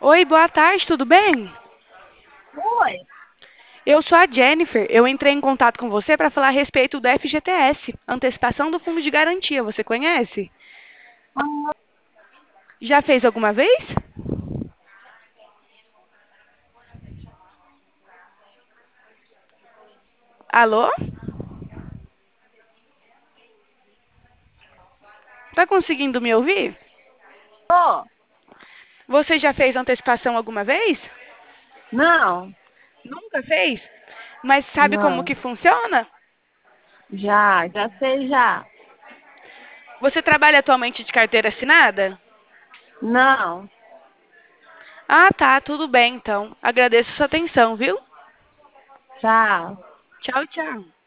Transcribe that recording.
Oi, boa tarde, tudo bem? Oi. Eu sou a Jennifer. Eu entrei em contato com você para falar a respeito do FGTS, antecipação do fundo de garantia. Você conhece? Ah, Já fez alguma vez? Alô? Tá conseguindo me ouvir? Tô. Você já fez antecipação alguma vez? Não, Nunca fez? Mas sabe como que não. funciona? Já sei já. Você trabalha atualmente de carteira assinada? Não. Ah, tá, tudo bem então. Agradeço a sua atenção, viu? Tchau. Tchau, tchau.